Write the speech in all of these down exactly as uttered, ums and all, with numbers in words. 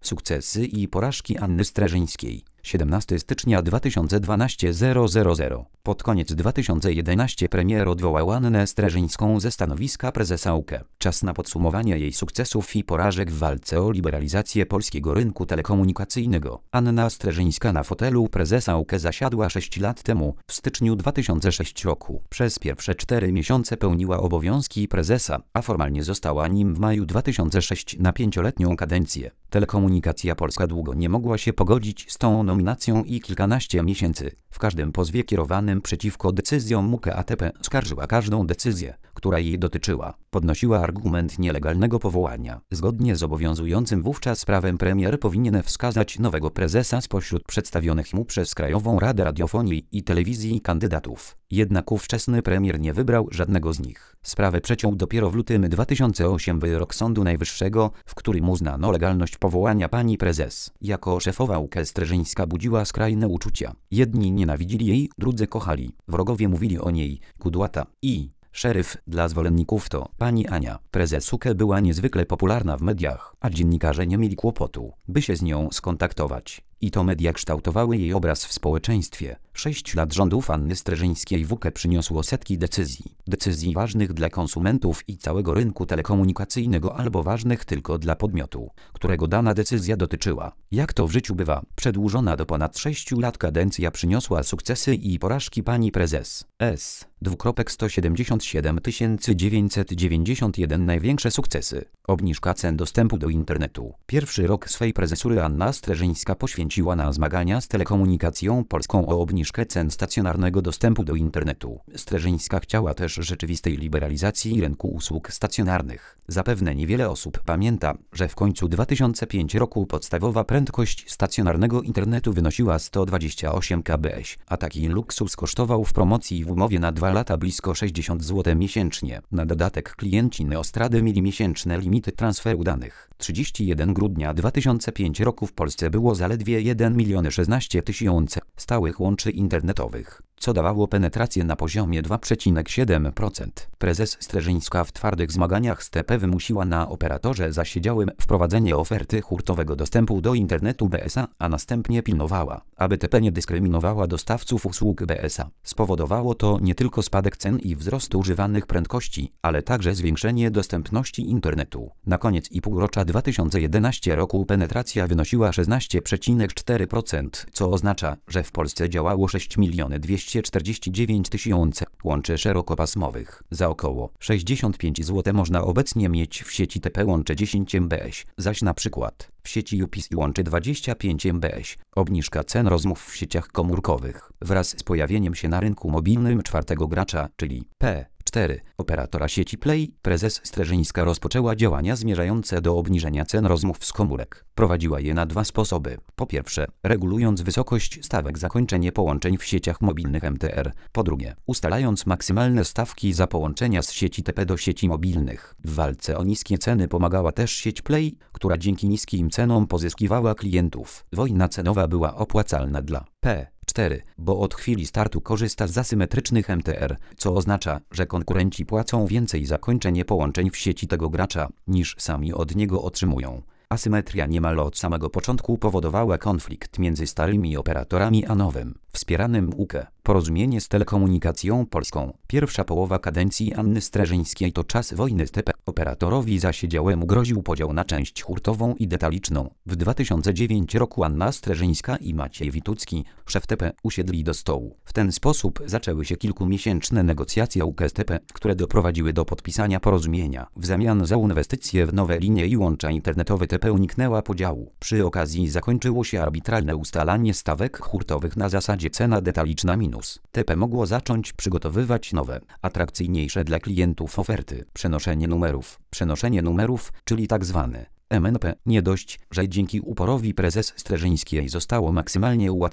Sukcesy i porażki Anny Streżyńskiej. siedemnastego stycznia dwa tysiące dwunastego. Pod koniec dwa tysiące jedenastego premier odwołał Annę Streżyńską ze stanowiska prezesa U K E. Czas na podsumowanie jej sukcesów i porażek w walce o liberalizację polskiego rynku telekomunikacyjnego. Anna Streżyńska na fotelu prezesa U K E zasiadła sześć lat temu, w styczniu dwa tysiące szóstego roku. Przez pierwsze cztery miesiące pełniła obowiązki prezesa, a formalnie została nim w maju dwa tysiące szóstego na pięcioletnią kadencję. Telekomunikacja Polska długo nie mogła się pogodzić z tą nominacją i kilkanaście miesięcy, w każdym pozwie kierowanym przeciwko decyzjom U K E A T P, skarżyła każdą decyzję, która jej dotyczyła. Podnosiła argument nielegalnego powołania. Zgodnie z obowiązującym wówczas prawem premier powinien wskazać nowego prezesa spośród przedstawionych mu przez Krajową Radę Radiofonii i Telewizji kandydatów. Jednak ówczesny premier nie wybrał żadnego z nich. Sprawę przeciął dopiero w lutym dwa tysiące ósmego wyrok Sądu Najwyższego, w którym uznano legalność powołania pani prezes. Jako szefowa U K E Streżyńska budziła skrajne uczucia. Jedni nienawidzili jej, drudzy kochali. Wrogowie mówili o niej kudłata i szeryf. Dla zwolenników to pani Ania, prezes U K E, była niezwykle popularna w mediach, a dziennikarze nie mieli kłopotu, by się z nią skontaktować. I to media kształtowały jej obraz w społeczeństwie. Sześć lat rządów Anny Streżyńskiej w U K E przyniosło setki decyzji. Decyzji ważnych dla konsumentów i całego rynku telekomunikacyjnego albo ważnych tylko dla podmiotu, którego dana decyzja dotyczyła. Jak to w życiu bywa, przedłużona do ponad sześciu lat kadencja przyniosła sukcesy i porażki pani prezes. S. sto siedemdziesiąt siedem tysięcy dziewięćset dziewięćdziesiąt jeden Największe sukcesy. Obniżka cen dostępu do internetu. Pierwszy rok swej prezesury Anna Streżyńska poświęciła na zmagania z telekomunikacją polską o obniżkę cen stacjonarnego dostępu do internetu. Streżyńska chciała też rzeczywistej liberalizacji rynku usług stacjonarnych. Zapewne niewiele osób pamięta, że w końcu dwa tysiące piątego roku podstawowa prędkość stacjonarnego internetu wynosiła sto dwadzieścia osiem kilobitów, a taki luksus kosztował w promocji w umowie na dwa lata blisko sześćdziesiąt złotych miesięcznie. Na dodatek klienci Neostrady mieli miesięczne limity transferu danych. trzydziestego pierwszego grudnia dwa tysiące piątego roku w Polsce było zaledwie jeden milion szesnaście tysięcy stałych łączy internetowych, co dawało penetrację na poziomie dwa przecinek siedem procent. Prezes Streżyńska w twardych zmaganiach z T P wymusiła na operatorze zasiedziałym wprowadzenie oferty hurtowego dostępu do internetu B S A, a następnie pilnowała, aby T P nie dyskryminowała dostawców usług B S A. Spowodowało to nie tylko spadek cen i wzrost używanych prędkości, ale także zwiększenie dostępności internetu. Na koniec i półrocza dwa tysiące jedenastego roku penetracja wynosiła szesnaście przecinek cztery procent, co oznacza, że w Polsce działało sześć milionów dwieście czterdzieści dziewięć tysięcy łączy szerokopasmowych. Za około sześćdziesiąt pięć złotych można obecnie mieć w sieci T P łącze dziesięć megabitów, zaś na przykład w sieci U P I S łączy dwadzieścia pięć megabitów. Obniżka cen rozmów w sieciach komórkowych wraz z pojawieniem się na rynku mobilnym czwartego gracza, czyli P cztery, operatora sieci Play, prezes Streżyńska rozpoczęła działania zmierzające do obniżenia cen rozmów z komórek. Prowadziła je na dwa sposoby. Po pierwsze, regulując wysokość stawek za kończenie połączeń w sieciach mobilnych M T R. Po drugie, ustalając maksymalne stawki za połączenia z sieci T P do sieci mobilnych. W walce o niskie ceny pomagała też sieć Play, która dzięki niskim cenom pozyskiwała klientów. Wojna cenowa była opłacalna dla P cztery, bo od chwili startu korzysta z asymetrycznych M T R, co oznacza, że konkurenci płacą więcej za kończenie połączeń w sieci tego gracza, niż sami od niego otrzymują. Asymetria niemal od samego początku powodowała konflikt między starymi operatorami a nowym, wspieranym U K E. Porozumienie z Telekomunikacją Polską. Pierwsza połowa kadencji Anny Streżyńskiej to czas wojny z T P. Operatorowi zasiedziałemu groził podział na część hurtową i detaliczną. W dwa tysiące dziewiątym roku Anna Streżyńska i Maciej Witucki, szef T P, usiedli do stołu. W ten sposób zaczęły się kilkumiesięczne negocjacje U K E z T P, które doprowadziły do podpisania porozumienia. W zamian za inwestycje w nowe linie i łącza internetowe T P uniknęła podziału. Przy okazji zakończyło się arbitralne ustalanie stawek hurtowych na zasadzie cena detaliczna minus. T P mogło zacząć przygotowywać nowe, atrakcyjniejsze dla klientów oferty. Przenoszenie numerów. Przenoszenie numerów, czyli tak zwane M N P. Nie dość, że dzięki uporowi prezes Streżyńskiej zostało maksymalnie ułatwione,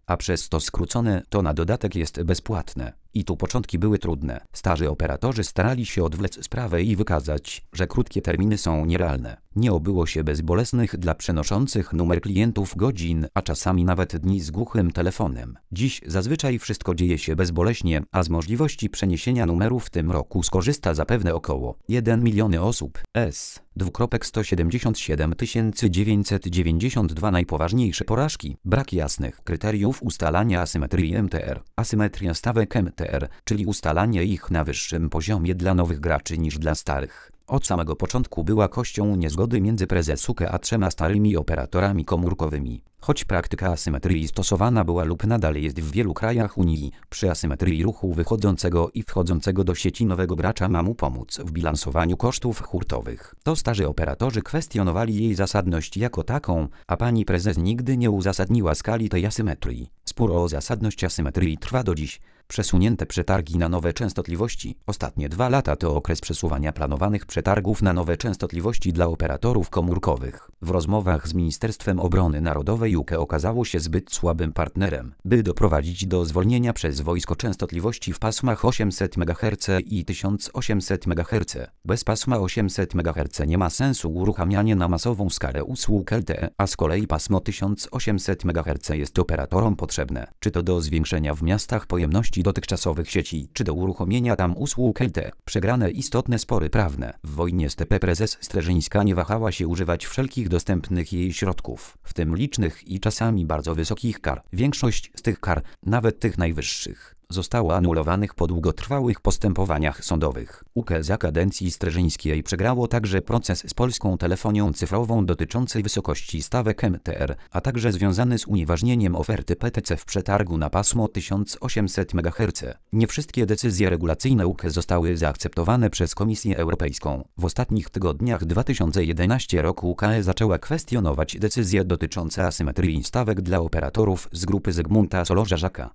a przez to skrócone, to na dodatek jest bezpłatne. I tu początki były trudne. Starzy operatorzy starali się odwlec sprawę i wykazać, że krótkie terminy są nierealne. Nie obyło się bez bolesnych dla przenoszących numer klientów godzin, a czasami nawet dni z głuchym telefonem. Dziś zazwyczaj wszystko dzieje się bezboleśnie, a z możliwości przeniesienia numeru w tym roku skorzysta zapewne około jeden milion osób. S. sto siedemdziesiąt siedem tysięcy dziewięćset dziewięćdziesiąt dwa Najpoważniejsze porażki. Brak jasnych kryteriów ustalania asymetrii M T R. Asymetria stawek M T R, czyli ustalanie ich na wyższym poziomie dla nowych graczy niż dla starych. Od samego początku była kością niezgody między prezes U K E a trzema starymi operatorami komórkowymi. Choć praktyka asymetrii stosowana była lub nadal jest w wielu krajach Unii, przy asymetrii ruchu wychodzącego i wchodzącego do sieci nowego gracza ma mu pomóc w bilansowaniu kosztów hurtowych. To starzy operatorzy kwestionowali jej zasadność jako taką, a pani prezes nigdy nie uzasadniła skali tej asymetrii. Spór o zasadność asymetrii trwa do dziś. Przesunięte przetargi na nowe częstotliwości. Ostatnie dwa lata to okres przesuwania planowanych przetargów na nowe częstotliwości dla operatorów komórkowych. W rozmowach z Ministerstwem Obrony Narodowej U K E okazało się zbyt słabym partnerem, by doprowadzić do zwolnienia przez wojsko częstotliwości w pasmach osiemset megaherców i tysiąc osiemset megaherców. Bez pasma osiemset megaherców nie ma sensu uruchamianie na masową skalę usług L T E, a z kolei pasmo tysiąc osiemset megaherców jest operatorom potrzebne, czy to do zwiększenia w miastach pojemności dotychczasowych sieci, czy do uruchomienia tam usług L T E. Przegrane istotne spory prawne. W wojnie z T P prezes Streżyńska nie wahała się używać wszelkich dostępnych jej środków, w tym licznych i czasami bardzo wysokich kar. Większość z tych kar, nawet tych najwyższych, zostało anulowanych po długotrwałych postępowaniach sądowych. U K E za kadencji Streżyńskiej przegrało także proces z Polską Telefonią Cyfrową dotyczący wysokości stawek M T R, a także związany z unieważnieniem oferty P T C w przetargu na pasmo tysiąc osiemset megaherców. Nie wszystkie decyzje regulacyjne U K E zostały zaakceptowane przez Komisję Europejską. W ostatnich tygodniach dwa tysiące jedenastego roku U K E zaczęła kwestionować decyzje dotyczące asymetrii stawek dla operatorów z grupy Zygmunta Solorza-Żaka.